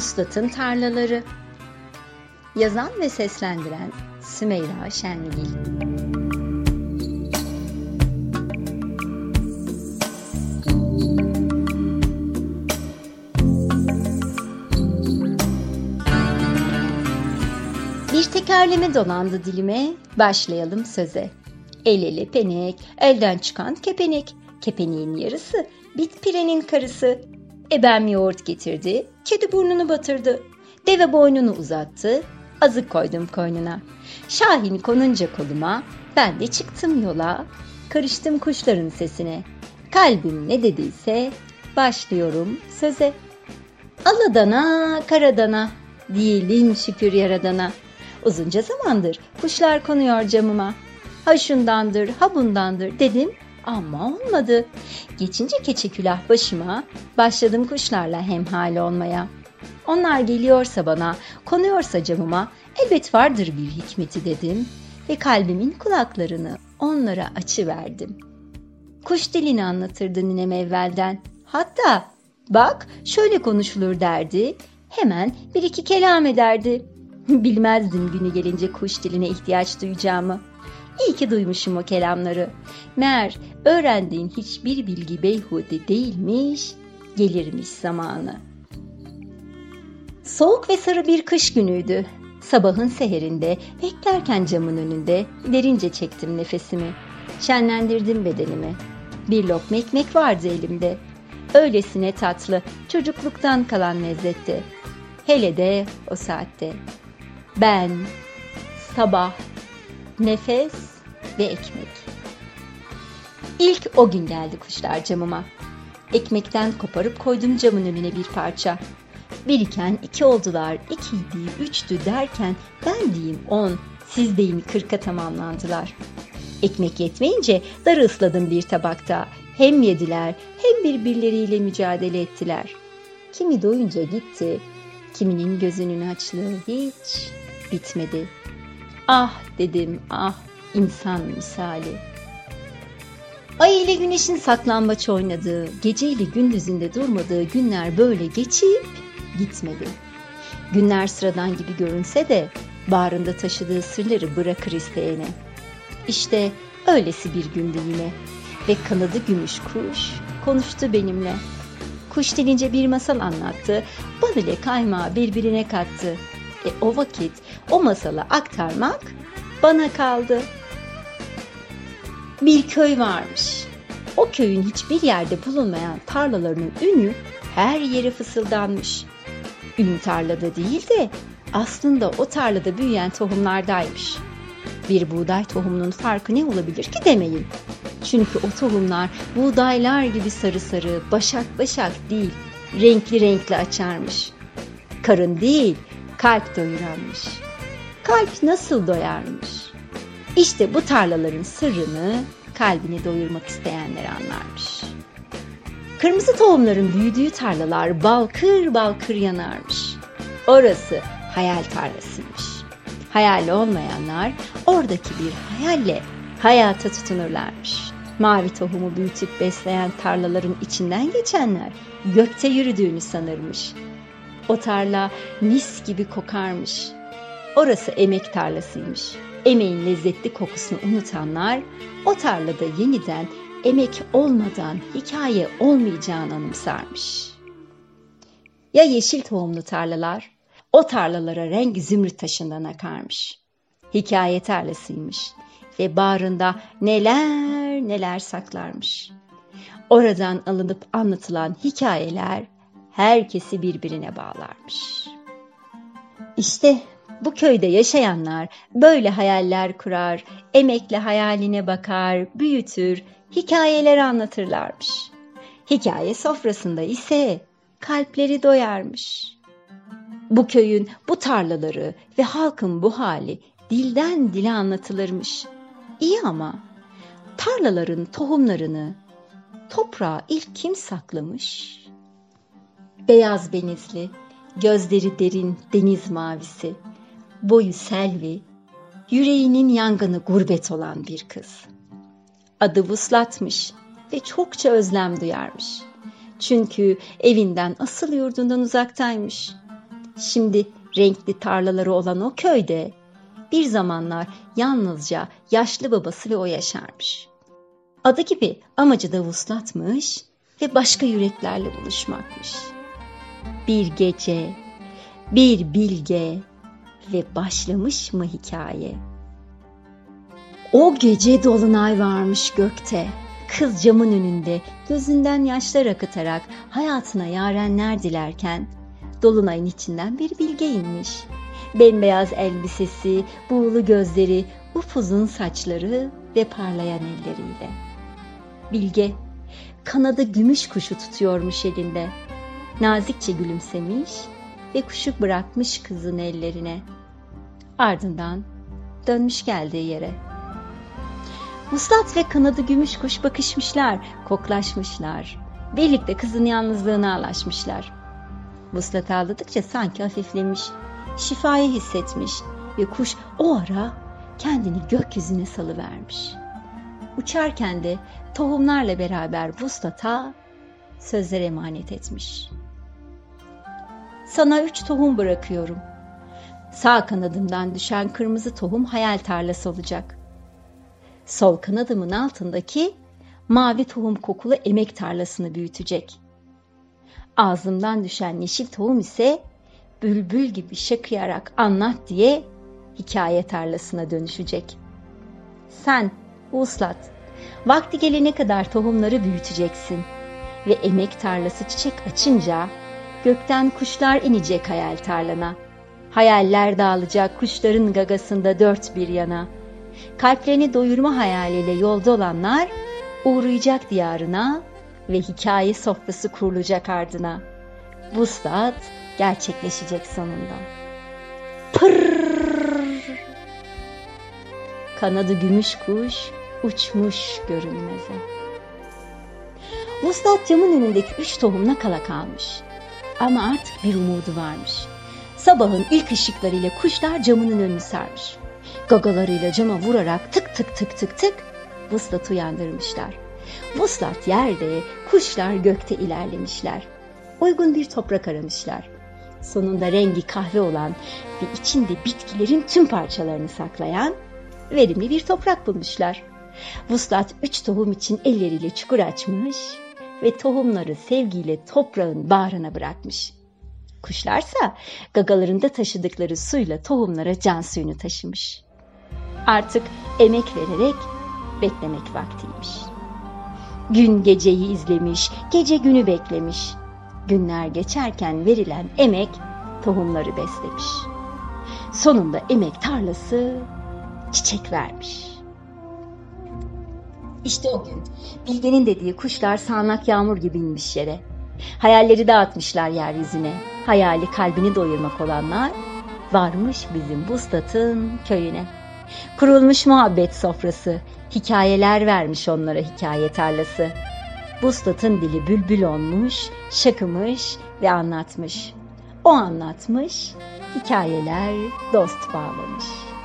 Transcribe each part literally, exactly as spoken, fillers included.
Vuslat'ın Tarlaları. Yazan ve seslendiren Sümeyra Şengil. Bir tekerleme dolandı dilime, başlayalım söze. El ele penek, elden çıkan kepenek, kepeneğin yarısı, bit pirenin karısı. Ebem yoğurt getirdi, kedi burnunu batırdı. Deve boynunu uzattı, azık koydum koynuna. Şahin konunca koluma, ben de çıktım yola. Karıştım kuşların sesine, kalbim ne dediyse başlıyorum söze. Aladana, karadana, diyelim şükür yaradana. Uzunca zamandır kuşlar konuyor camıma. Ha şundandır, ha bundandır dedim ama olmadı. Geçince keçi külah başıma, başladım kuşlarla hemhal olmaya. Onlar geliyorsa bana, konuyorsa camıma, elbet vardır bir hikmeti dedim ve kalbimin kulaklarını onlara açıverdim. Kuş dilini anlatırdı ninem evvelden. Hatta bak şöyle konuşulur derdi, hemen bir iki kelam ederdi. Bilmezdim günü gelince kuş diline ihtiyaç duyacağımı. İyi ki duymuşum o kelamları. Meğer öğrendiğin hiçbir bilgi beyhude değilmiş, gelirmiş zamanı. Soğuk ve sarı bir kış günüydü. Sabahın seherinde, beklerken camın önünde derince çektim nefesimi. Şenlendirdim bedenimi. Bir lokma ekmek vardı elimde. Öylesine tatlı, çocukluktan kalan lezzetti. Hele de o saatte. Ben, sabah, nefes ve ekmek. İlk o gün geldi kuşlar camıma. Ekmekten koparıp koydum camın önüne bir parça. Bir iken iki oldular, ikiydi, üçtü derken ben diyeyim on, siz deyin kırka tamamlandılar. Ekmek yetmeyince darı ısladım bir tabakta. Hem yediler hem birbirleriyle mücadele ettiler. Kimi doyunca gitti, kiminin gözünün açlığı hiç bitmedi. Ah dedim, ah insan misali. Ay ile güneşin saklambaç oynadığı, geceyle gündüzünde durmadığı günler böyle geçip gitmedi. Günler sıradan gibi görünse de bağrında taşıdığı sırları bırakır isteyene. İşte öylesi bir gündü yine ve kanadı gümüş kuş konuştu benimle. Kuş dilince bir masal anlattı, bal ile kaymağı birbirine kattı. E o vakit o masalı aktarmak bana kaldı. Bir köy varmış. O köyün hiçbir yerde bulunmayan tarlalarının ünü her yere fısıldanmış. Ün tarlada değil de aslında o tarlada büyüyen tohumlardaymış. Bir buğday tohumunun farkı ne olabilir ki demeyin. Çünkü o tohumlar buğdaylar gibi sarı sarı, başak başak değil, renkli renkli açarmış. Karın değil, kalp doyuranmış. Kalp nasıl doyarmış? İşte bu tarlaların sırrını kalbini doyurmak isteyenler anlarmış. Kırmızı tohumların büyüdüğü tarlalar balkır balkır yanarmış. Orası hayal tarlasıymış. Hayali olmayanlar oradaki bir hayalle hayata tutunurlarmış. Mavi tohumu büyütüp besleyen tarlaların içinden geçenler gökte yürüdüğünü sanırmış. O tarla mis gibi kokarmış. Orası emek tarlasıymış. Emeğin lezzetli kokusunu unutanlar o tarlada yeniden emek olmadan hikaye olmayacağını anımsarmış. Ya yeşil tohumlu tarlalar? O tarlalara renk zümrüt taşından akarmış. Hikaye tarlasıymış ve bağrında neler neler saklarmış. Oradan alınıp anlatılan hikayeler herkesi birbirine bağlarmış. İşte bu köyde yaşayanlar böyle hayaller kurar, emekle hayaline bakar, büyütür, hikayeler anlatırlarmış. Hikaye sofrasında ise kalpleri doyarmış. Bu köyün bu tarlaları ve halkın bu hali dilden dile anlatılırmış. İyi ama tarlaların tohumlarını toprağa ilk kim saklamış? Beyaz benizli, gözleri derin deniz mavisi, boyu selvi, yüreğinin yangını gurbet olan bir kız. Adı Vuslat'mış ve çokça özlem duyarmış. Çünkü evinden asıl yurdundan uzaktaymış. Şimdi renkli tarlaları olan o köyde bir zamanlar yalnızca yaşlı babası ve o yaşarmış. Adı gibi amacı da vuslatmış ve başka yüreklerle buluşmakmış. Bir gece, bir bilge ve başlamış mı hikaye? O gece dolunay varmış gökte. Kız camın önünde gözünden yaşlar akıtarak hayatına yarenler dilerken dolunayın içinden bir bilge inmiş. Bembeyaz elbisesi, buğulu gözleri, upuzun saçları ve parlayan elleriyle. Bilge, kanadı gümüş kuşu tutuyormuş elinde. Nazikçe gülümsemiş ve kuşu bırakmış kızın ellerine. Ardından dönmüş geldiği yere. Vuslat ve kanadı gümüş kuş bakışmışlar, koklaşmışlar. Birlikte kızın yalnızlığına alaşmışlar. Vuslat ağladıkça sanki hafiflemiş, şifayı hissetmiş ve kuş o ara kendini gökyüzüne salıvermiş. Uçarken de tohumlarla beraber Vuslat'a sözler emanet etmiş. Sana üç tohum bırakıyorum. Sağ kanadımdan düşen kırmızı tohum hayal tarlası olacak. Sol kanadımın altındaki mavi tohum kokulu emek tarlasını büyütecek. Ağzımdan düşen yeşil tohum ise bülbül gibi şakıyarak anlat diye hikaye tarlasına dönüşecek. Sen Vuslat, vakti gelene kadar tohumları büyüteceksin ve emek tarlası çiçek açınca gökten kuşlar inecek hayal tarlana. Hayaller dağılacak kuşların gagasında dört bir yana. Kalplerini doyurma hayaliyle yolda olanlar uğrayacak diyarına ve hikaye sofrası kurulacak ardına. Vuslat gerçekleşecek sonunda. Pırrrr! Kanadı gümüş kuş uçmuş görünmeze. Vuslat camın önündeki üç tohumla kala kalmış. Ama artık bir umudu varmış. Sabahın ilk ışıklarıyla kuşlar camının önünü sarmış. Gagalarıyla cama vurarak tık tık tık tık tık Vuslat'ı uyandırmışlar. Vuslat yerde, kuşlar gökte ilerlemişler. Uygun bir toprak aramışlar. Sonunda rengi kahve olan ve içinde bitkilerin tüm parçalarını saklayan verimli bir toprak bulmuşlar. Vuslat üç tohum için elleriyle çukur açmış ve tohumları sevgiyle toprağın bağrına bırakmış. Kuşlarsa gagalarında taşıdıkları suyla tohumlara can suyunu taşımış. Artık emek vererek beklemek vaktiymiş. Gün geceyi izlemiş, gece günü beklemiş. Günler geçerken verilen emek tohumları beslemiş. Sonunda emek tarlası çiçek vermiş. İşte o gün Bilge'nin dediği kuşlar sağanak yağmur gibi inmiş yere. Hayalleri dağıtmışlar yeryüzüne. Hayali kalbini doyurmak olanlar varmış bizim Vuslat'ın köyüne. Kurulmuş muhabbet sofrası, hikayeler vermiş onlara hikaye tarlası. Vuslat'ın dili bülbül olmuş, şakımış ve anlatmış. O anlatmış, hikayeler dost bağlamış.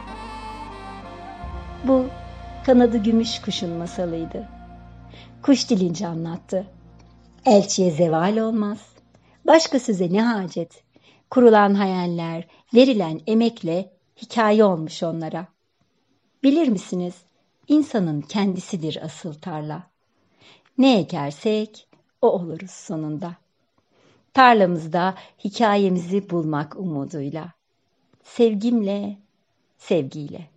Bu kanadı gümüş kuşun masalıydı. Kuş dilince anlattı. Elçiye zeval olmaz. Başka söze ne hacet? Kurulan hayaller, verilen emekle hikaye olmuş onlara. Bilir misiniz? İnsanın kendisidir asıl tarla. Ne ekersek o oluruz sonunda. Tarlamızda hikayemizi bulmak umuduyla. Sevgimle, sevgiyle.